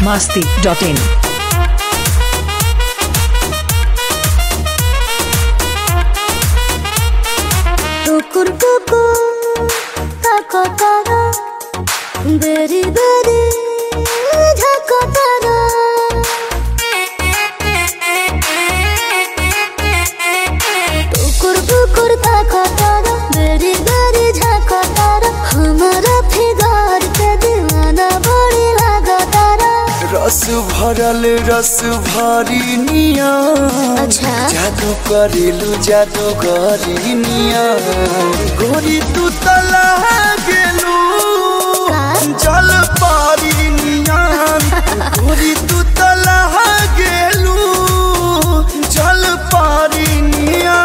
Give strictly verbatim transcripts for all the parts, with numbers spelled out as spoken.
masti dot in. टुकुर टुकुर ताको तारा बेरी बेरी झाको तारा टुकुर टुकुर ताको तारा बेरी बेरी झाको तारा हमारा फिगर के दीवाना बड़ी लागा तारा रस भरल रस भरी निया अच्छा जादू करेलू जादू करी निया गोरी तू तला गेलू जल पारी निया गोरी तू तला गेलू जल पारी निया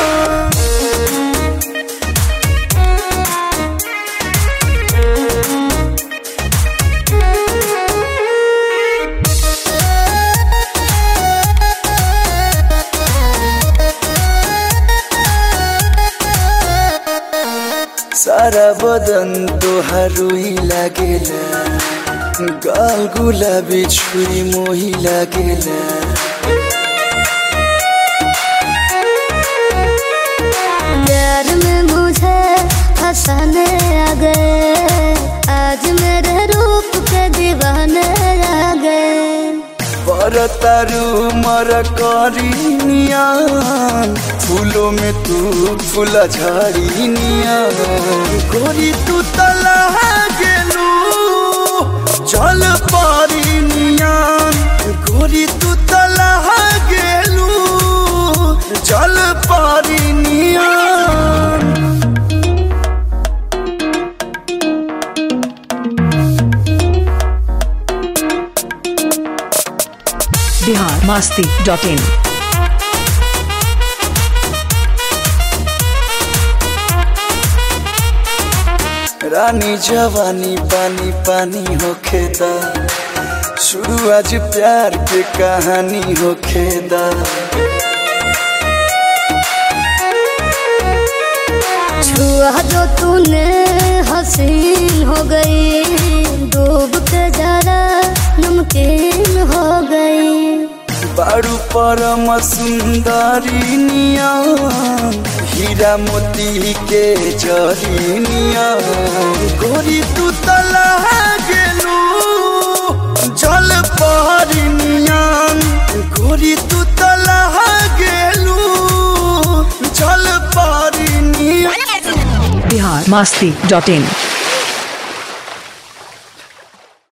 सारा बदन तोहार रोई लागेला गाल गुलाबी छुरी मोही लागेला प्यार में मुझे फंसाने आ गए आज मेरे रूप के दीवाने आ गए परतारू मर करी नियान फूलों में तू फूला झाड़ी नियान गोरी तू तला गेलू जल पारी नियान गोरी तू तला गेलू जल पारी नियान Bihar masti dot in. रानी जवानी पानी पानी होखेदा शुरू आज प्यार के कहानी होखेदा छुआ जो तूने हसीन हो गई डूब के जरा नमकीन हो गई बारू परम सुंदरी निया हीरा मोती के जरी निया गोरी तू तला गेलू जल पारी नियान गोरी तू तला गेलू जल पारी निया Bihar masti dot in.